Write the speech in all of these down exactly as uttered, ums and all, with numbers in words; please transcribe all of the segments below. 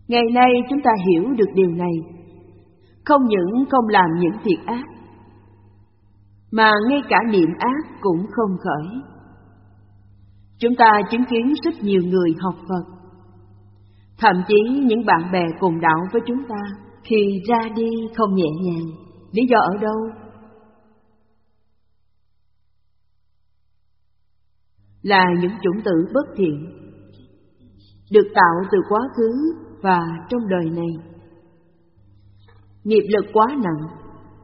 Ngày nay chúng ta hiểu được điều này, không những không làm những việc ác, mà ngay cả niệm ác cũng không khởi. Chúng ta chứng kiến rất nhiều người học Phật, thậm chí những bạn bè cùng đạo với chúng ta, khi ra đi không nhẹ nhàng. Lý do ở đâu? Là những chủng tử bất thiện, được tạo từ quá khứ và trong đời này. Nghiệp lực quá nặng,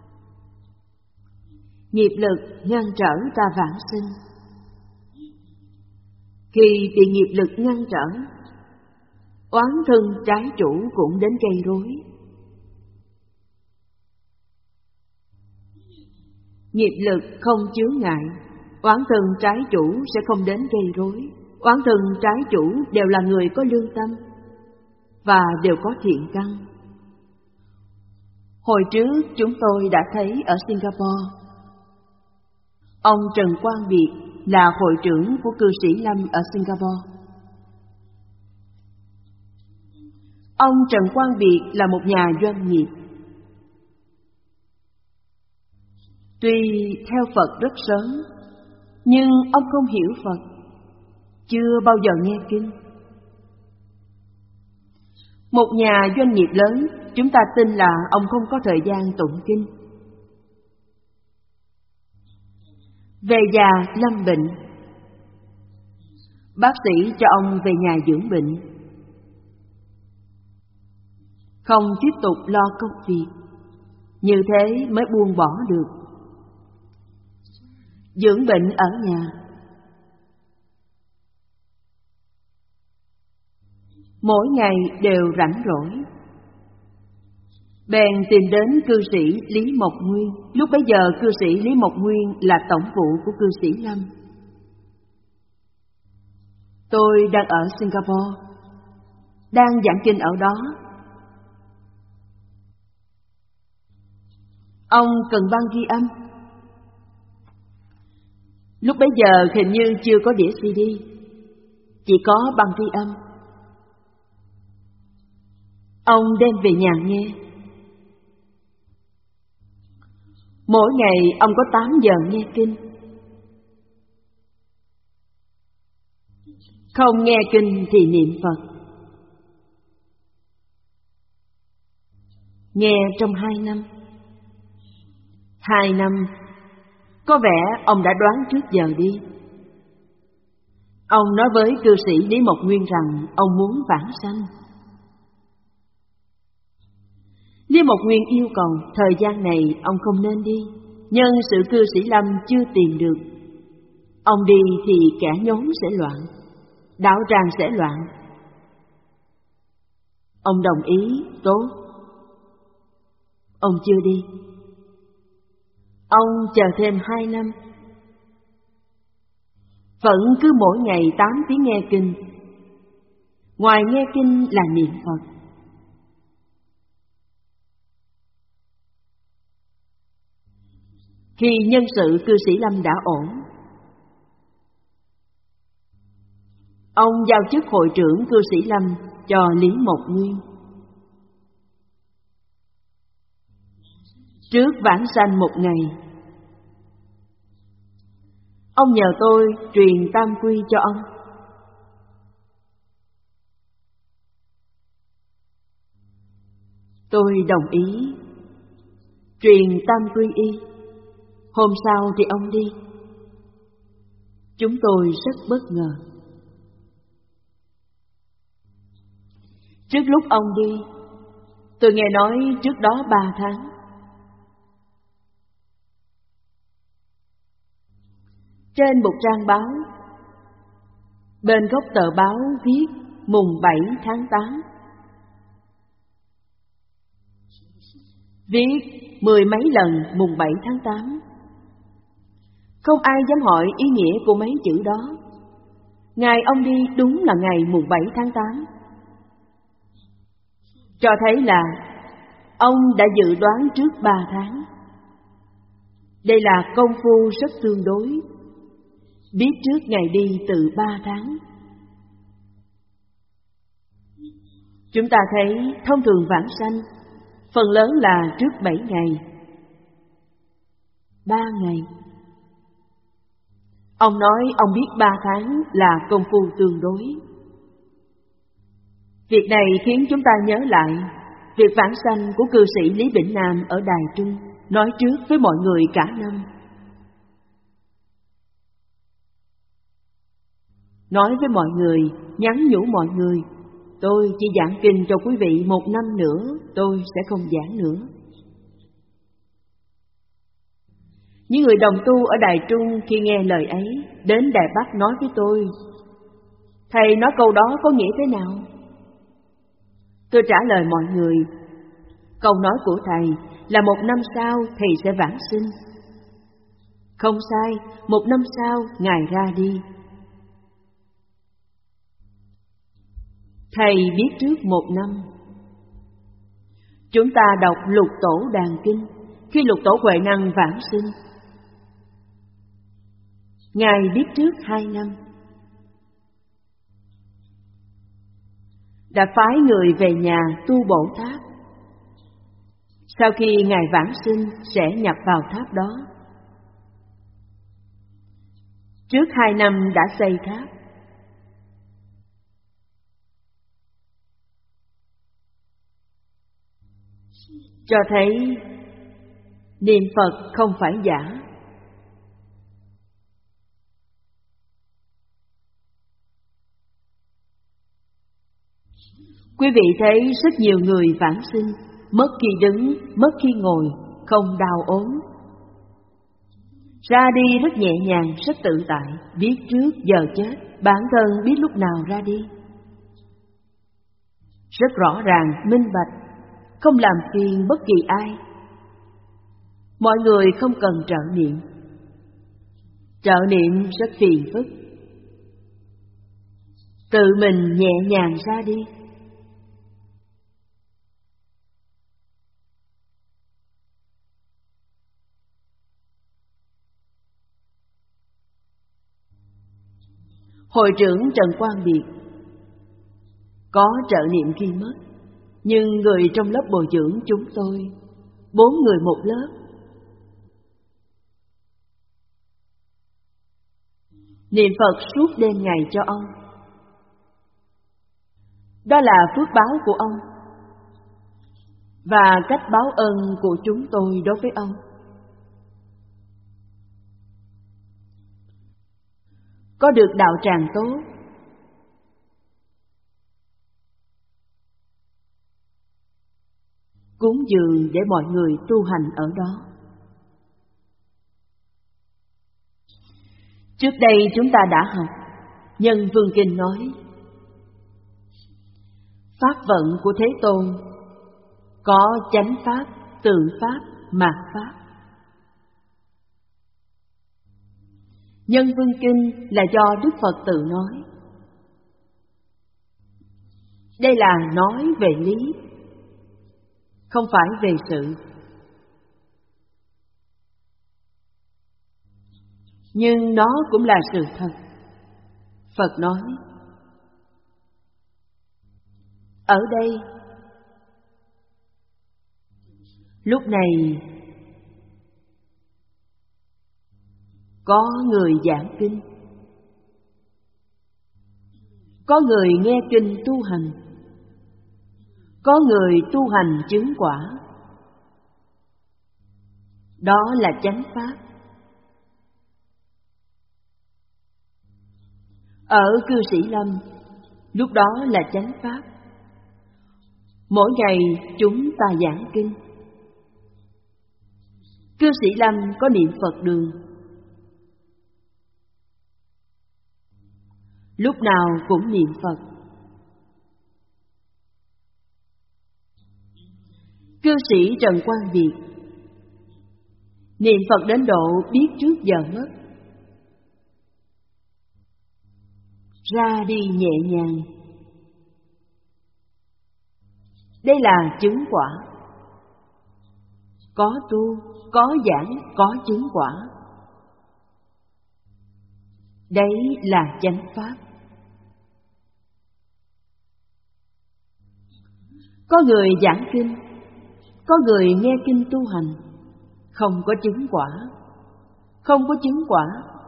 nghiệp lực ngăn trở ta vãng sinh. Khi bị nghiệp lực ngăn trở, oán thân trái chủ cũng đến gây rối. Nghiệp lực không chướng ngại, oán thân trái chủ sẽ không đến gây rối. Oán thân trái chủ đều là người có lương tâm và đều có thiện căn. Hồi trước chúng tôi đã thấy ở Singapore, ông Trần Quang Biệt là hội trưởng của cư sĩ Lâm ở Singapore. Ông Trần Quang Biệt là một nhà doanh nghiệp. Tuy theo Phật rất sớm, nhưng ông không hiểu Phật, chưa bao giờ nghe kinh. Một nhà doanh nghiệp lớn, chúng ta tin là ông không có thời gian tụng kinh. Về già lâm bệnh, bác sĩ cho ông về nhà dưỡng bệnh, không tiếp tục lo công việc. Như thế mới buông bỏ được. Dưỡng bệnh ở nhà, mỗi ngày đều rảnh rỗi, bèn tìm đến cư sĩ Lý Mộc Nguyên. Lúc bấy giờ cư sĩ Lý Mộc Nguyên là tổng vụ của cư sĩ Lâm. Tôi đang ở Singapore, đang giảng kinh ở đó. Ông cần băng ghi âm. Lúc bấy giờ hình như chưa có đĩa xê đê, chỉ có băng ghi âm. Ông đem về nhà nghe. Mỗi ngày ông có tám giờ nghe kinh. Không nghe kinh thì niệm Phật. Nghe trong hai năm. Hai năm, có vẻ ông đã đoán trước giờ đi. Ông nói với cư sĩ Lý Mộc Nguyên rằng ông muốn vãng sanh. Lý Mộc Nguyên yêu cầu thời gian này ông không nên đi, nhân sự cư sĩ Lâm chưa tìm được. Ông đi thì kẻ nhóm sẽ loạn, đạo tràng sẽ loạn. Ông đồng ý, tốt. Ông chưa đi. Ông chờ thêm hai năm. Vẫn cứ mỗi ngày tám tiếng nghe kinh. Ngoài nghe kinh là niệm Phật. Khi nhân sự cư sĩ Lâm đã ổn, ông giao chức hội trưởng cư sĩ Lâm cho Lý Mộc Nguyên. Trước vãng sanh một ngày, ông nhờ tôi truyền tam quy cho ông. Tôi đồng ý, truyền tam quy y. Hôm sau thì ông đi. Chúng tôi rất bất ngờ. Trước lúc ông đi, tôi nghe nói trước đó ba tháng, trên một trang báo, bên góc tờ báo viết mùng bảy tháng tám, viết mười mấy lần mùng bảy tháng tám. Không ai dám hỏi ý nghĩa của mấy chữ đó. Ngày ông đi đúng là ngày mùng bảy tháng tám. Cho thấy là ông đã dự đoán trước ba tháng. Đây là công phu rất tương đối, biết trước ngày đi từ ba tháng. Chúng ta thấy thông thường vãng sanh phần lớn là trước bảy ngày, ba ngày. Ông nói ông biết ba tháng là công phu tương đối. Việc này khiến chúng ta nhớ lại việc vãng sanh của cư sĩ Lý Bỉnh Nam ở Đài Trung, nói trước với mọi người cả năm. Nói với mọi người, nhắn nhủ mọi người, tôi chỉ giảng kinh cho quý vị một năm nữa, tôi sẽ không giảng nữa. Những người đồng tu ở Đài Trung khi nghe lời ấy, đến Đài Bắc nói với tôi, thầy nói câu đó có nghĩa thế nào? Tôi trả lời mọi người, câu nói của thầy là một năm sau thầy sẽ vãng sinh. Không sai, một năm sau ngài ra đi. Thầy biết trước một năm. Chúng ta đọc Lục Tổ Đàn Kinh, khi Lục Tổ Huệ Năng vãng sinh, ngài biết trước hai năm. Đã phái người về nhà tu bổ tháp. Sau khi ngài vãng sinh sẽ nhập vào tháp đó. Trước hai năm đã xây tháp. Cho thấy niệm Phật không phải giả. Quý vị thấy rất nhiều người vãng sinh, mất khi đứng, mất khi ngồi, không đau ốm. Ra đi rất nhẹ nhàng, rất tự tại, biết trước giờ chết, bản thân biết lúc nào ra đi. Rất rõ ràng, minh bạch, không làm phiền bất kỳ ai. Mọi người không cần trợ niệm. Trợ niệm rất phiền phức. Tự mình nhẹ nhàng ra đi. Hội trưởng Trần Quang Biệt có trợ niệm khi mất, nhưng người trong lớp bồi dưỡng chúng tôi, bốn người một lớp, niệm Phật suốt đêm ngày cho ông. Đó là phước báo của ông và cách báo ơn của chúng tôi đối với ông. Có được đạo tràng tốt, cúng dường để mọi người tu hành ở đó. Trước đây chúng ta đã học, Nhân Vương Kinh nói, pháp vận của Thế Tôn có chánh pháp, tự pháp, mạt pháp. Nhân Vương Kinh là do Đức Phật tự nói. Đây là nói về lý, không phải về sự. Nhưng nó cũng là sự thật. Phật nói, ở đây, lúc này, có người giảng kinh, có người nghe kinh tu hành, có người tu hành chứng quả. Đó là chánh pháp. Ở Cư Sĩ Lâm, lúc đó là chánh pháp. Mỗi ngày chúng ta giảng kinh. Cư Sĩ Lâm có niệm Phật đường, lúc nào cũng niệm Phật. Cư sĩ Trần Quang Việt niệm Phật đến độ biết trước giờ mất, ra đi nhẹ nhàng. Đây là chứng quả. Có tu, có giảng, có chứng quả. Đấy là chánh pháp. Có người giảng kinh, có người nghe kinh tu hành, không có chứng quả. Không có chứng quả.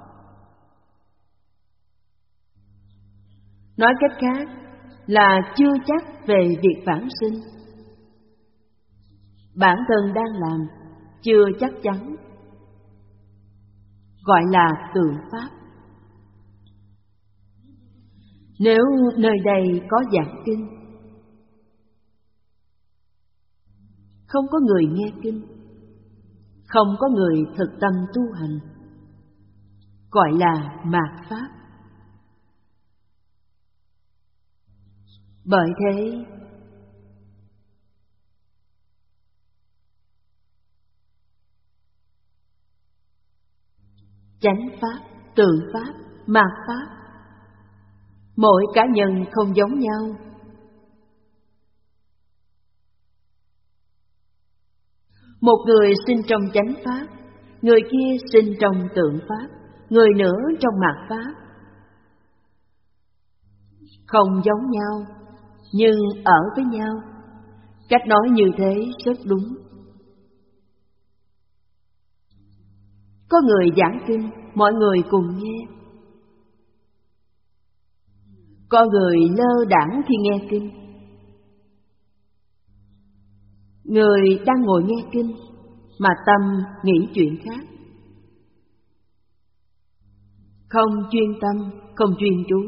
Nói cách khác là chưa chắc về việc vãng sinh. Bản thân đang làm chưa chắc chắn, gọi là tượng pháp. Nếu nơi đây có giảng kinh, không có người nghe kinh, không có người thực tâm tu hành, gọi là mạt pháp. Bởi thế, chánh pháp, tượng pháp, mạt pháp, mỗi cá nhân không giống nhau. Một người sinh trong chánh pháp, người kia sinh trong tượng pháp, người nữa trong mạt pháp. Không giống nhau, nhưng ở với nhau. Cách nói như thế rất đúng. Có người giảng kinh, mọi người cùng nghe. Có người lơ đãng khi nghe kinh. Người đang ngồi nghe kinh mà tâm nghĩ chuyện khác, không chuyên tâm, không chuyên chú.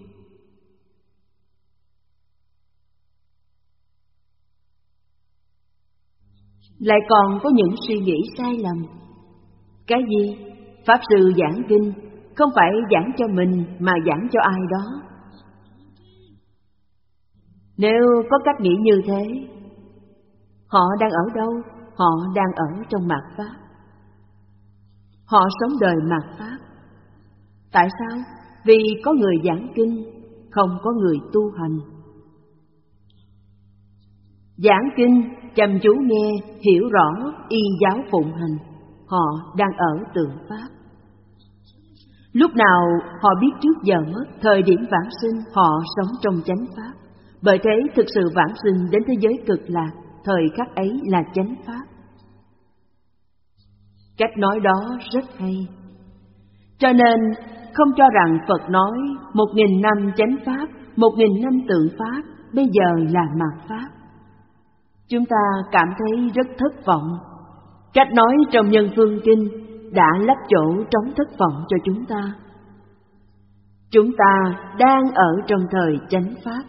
Lại còn có những suy nghĩ sai lầm. Cái gì? Pháp sư giảng kinh không phải giảng cho mình mà giảng cho ai đó. Nếu có cách nghĩ như thế, họ đang ở đâu? Họ đang ở trong mạt pháp. Họ sống đời mạt pháp. Tại sao? Vì có người giảng kinh, không có người tu hành. Giảng kinh, chăm chú nghe, hiểu rõ, y giáo phụng hành, họ đang ở tượng pháp. Lúc nào họ biết trước giờ mất, thời điểm vãng sinh, họ sống trong chánh pháp. Bởi thế thực sự vãng sinh đến thế giới cực lạc, thời khắc ấy là chánh pháp. Cách nói đó rất hay. Cho nên không cho rằng Phật nói một nghìn năm chánh pháp, một nghìn năm tượng pháp, bây giờ là mạt pháp. Chúng ta cảm thấy rất thất vọng. Cách nói trong Nhân Phương Kinh đã lấp chỗ trống thất vọng cho chúng ta. Chúng ta đang ở trong thời chánh pháp.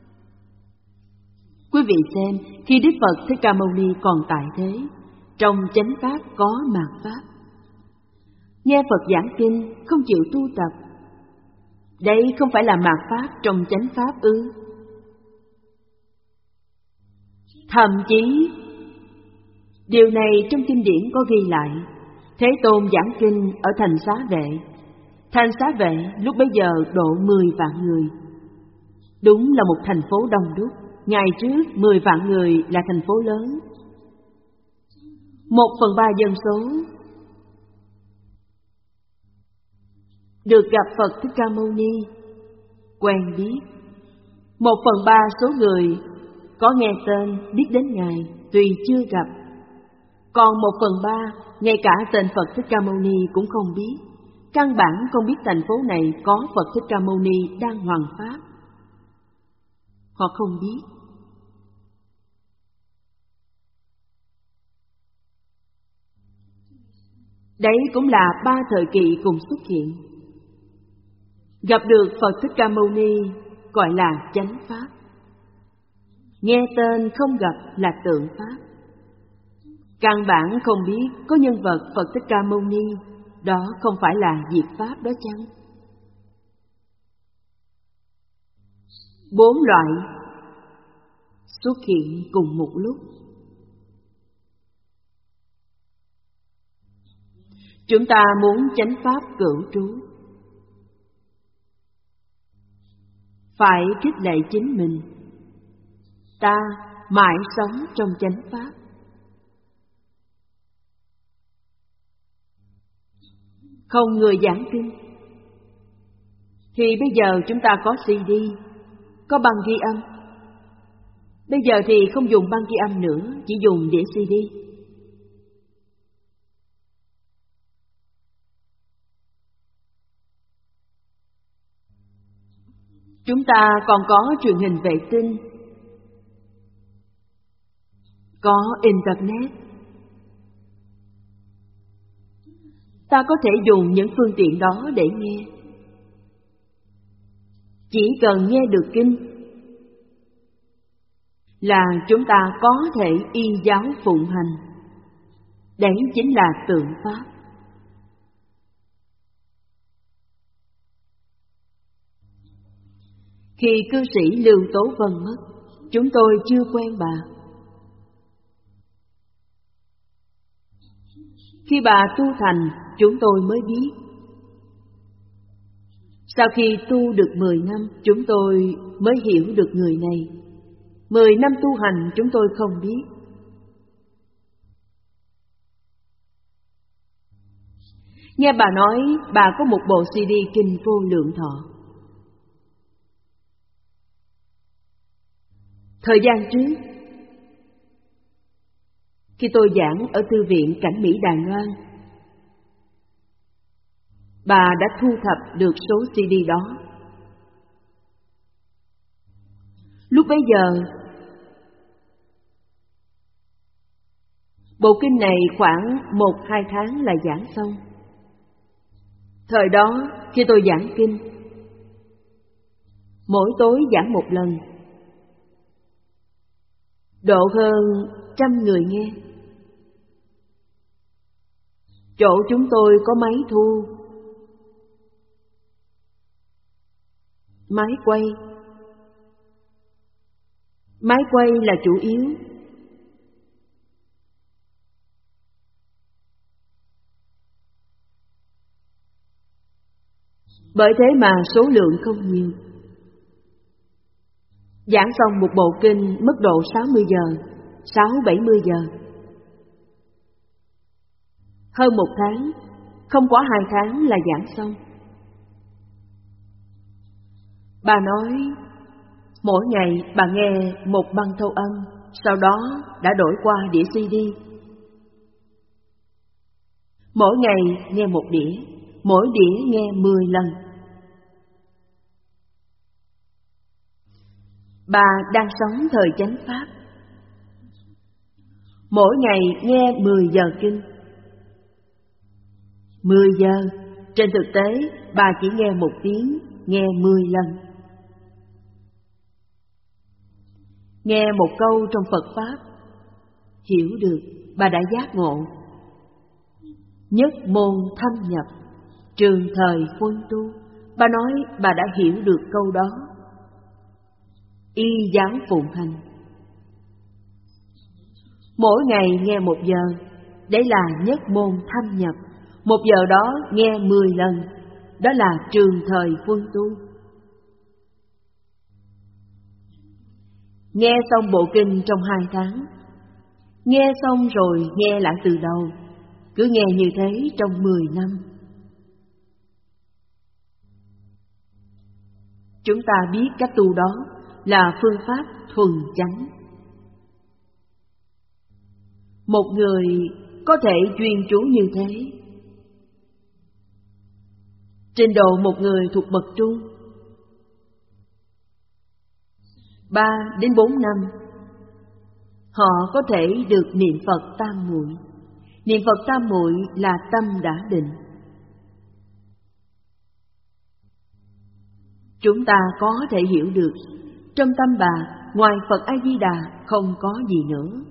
Quý vị xem, khi Đức Phật Thích Ca Mâu Ni còn tại thế, trong chánh pháp có mạt pháp. Nghe Phật giảng kinh không chịu tu tập, đây không phải là mạt pháp trong chánh pháp ư? Thậm chí điều này trong kinh điển có ghi lại. Thế Tôn giảng kinh ở thành Xá Vệ. Thành Xá Vệ lúc bấy giờ độ mười vạn người. Đúng là một thành phố đông đúc. Ngày trước mười vạn người là thành phố lớn. Một phần ba dân số được gặp Phật Thích Ca Mâu Ni, quen biết. Một phần ba số người có nghe tên, biết đến Ngài, tuy chưa gặp. Còn một phần ba, ngay cả tên Phật Thích Ca Mâu Ni cũng không biết. Căn bản không biết thành phố này có Phật Thích Ca Mâu Ni đang hoằng pháp. Họ không biết. Đấy cũng là ba thời kỳ cùng xuất hiện. Gặp được Phật Thích Ca Mâu Ni gọi là chánh pháp. Nghe tên không gặp là tượng pháp. Căn bản không biết có nhân vật Phật Thích Ca Mâu Ni, đó không phải là diệt pháp đó chăng? Bốn loại xuất hiện cùng một lúc. Chúng ta muốn chánh pháp cửu trú, phải khích lệ chính mình. Ta mãi sống trong chánh pháp. Không người giảng kinh thì bây giờ chúng ta có xê đê, có băng ghi âm. Bây giờ thì không dùng băng ghi âm nữa, chỉ dùng đĩa xê đê. Chúng ta còn có truyền hình vệ tinh, có Internet. Ta có thể dùng những phương tiện đó để nghe. Chỉ cần nghe được kinh là chúng ta có thể y giáo phụng hành. Đấy chính là tượng Pháp. Khi cư sĩ Lưu Tố Vân mất, chúng tôi chưa quen bà. Khi bà tu thành, chúng tôi mới biết. Sau khi tu được mười năm, chúng tôi mới hiểu được người này. Mười năm tu hành chúng tôi không biết. Nghe bà nói bà có một bộ xê đê Kinh Vô Lượng Thọ. Thời gian trước, khi tôi giảng ở Thư viện Cảnh Mỹ Đài Loan, bà đã thu thập được số xê đê đó. Lúc bấy giờ, bộ kinh này khoảng một hai tháng là giảng xong. Thời đó, khi tôi giảng kinh, mỗi tối giảng một lần, độ hơn trăm người nghe. Chỗ chúng tôi có máy thu, máy quay. Máy quay là chủ yếu. Bởi thế mà số lượng không nhiều. Giảng xong một bộ kinh mất độ sáu mươi giờ, sáu bảy mươi giờ. Hơn một tháng, không quá hai tháng là giảng xong. Bà nói, mỗi ngày bà nghe một băng thâu âm, sau đó đã đổi qua đĩa xê đê. Mỗi ngày nghe một đĩa, mỗi đĩa nghe mười lần. Bà đang sống thời chánh pháp. Mỗi ngày nghe mười giờ kinh. Mười giờ, trên thực tế bà chỉ nghe một tiếng, nghe mười lần. Nghe một câu trong Phật Pháp, hiểu được, bà đã giác ngộ. Nhất môn thâm nhập, trường thời quân tu. Bà nói bà đã hiểu được câu đó. Y giáo phụng hành. Mỗi ngày nghe một giờ, đấy là nhất môn thâm nhập. Một giờ đó nghe mười lần, đó là trường thời quân tu. Nghe xong bộ kinh trong hai tháng, nghe xong rồi nghe lại từ đầu, cứ nghe như thế trong mười năm. Chúng ta biết cách tu đó là phương pháp thuần chánh. Một người có thể chuyên chú như thế, trình độ một người thuộc bậc trung, ba đến bốn năm, họ có thể được niệm Phật tam muội. Niệm Phật tam muội là tâm đã định. Chúng ta có thể hiểu được, trong tâm bà, ngoài Phật A-di-đà không có gì nữa.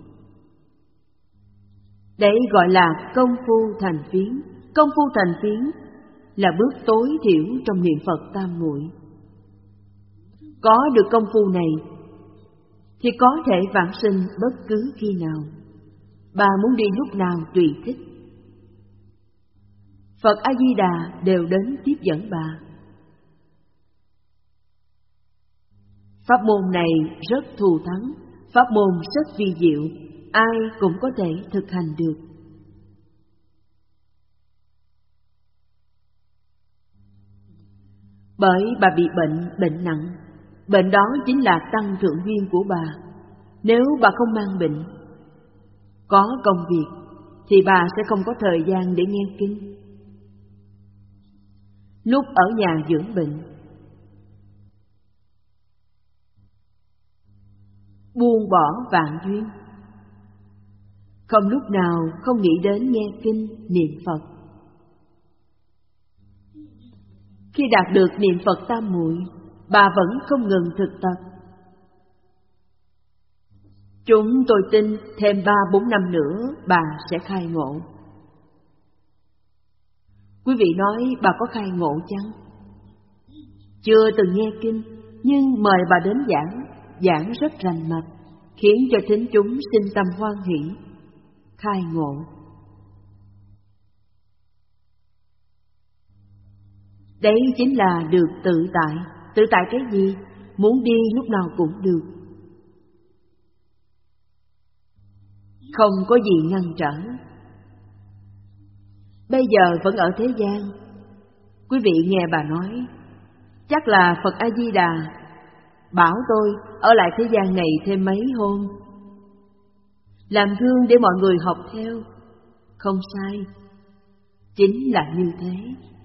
Đấy gọi là công phu thành phiến. Công phu thành phiến là bước tối thiểu trong niệm Phật tam muội. Có được công phu này thì có thể vãng sinh bất cứ khi nào. Bà muốn đi lúc nào tùy thích. Phật A-di-đà đều đến tiếp dẫn bà. Pháp môn này rất thù thắng, pháp môn rất vi diệu, ai cũng có thể thực hành được. Bởi bà bị bệnh, bệnh nặng. Bệnh đó chính là tăng thượng duyên của bà. Nếu bà không mang bệnh, có công việc, thì bà sẽ không có thời gian để nghe kinh. Lúc ở nhà dưỡng bệnh, buông bỏ vạn duyên, không lúc nào không nghĩ đến nghe kinh, niệm Phật. Khi đạt được niệm Phật tam muội, bà vẫn không ngừng thực tập. Chúng tôi tin thêm ba bốn năm nữa bà sẽ khai ngộ. Quý vị nói bà có khai ngộ chăng? Chưa từng nghe kinh, nhưng mời bà đến giảng, giảng rất rành mạch, khiến cho thính chúng sinh tâm hoan hỷ, khai ngộ. Đấy chính là được tự tại. Tự tại cái gì? Muốn đi lúc nào cũng được, không có gì ngăn trở. Bây giờ vẫn ở thế gian, quý vị nghe bà nói, chắc là Phật A-di-đà bảo tôi ở lại thế gian này thêm mấy hôm, làm gương để mọi người học theo. Không sai, chính là như thế.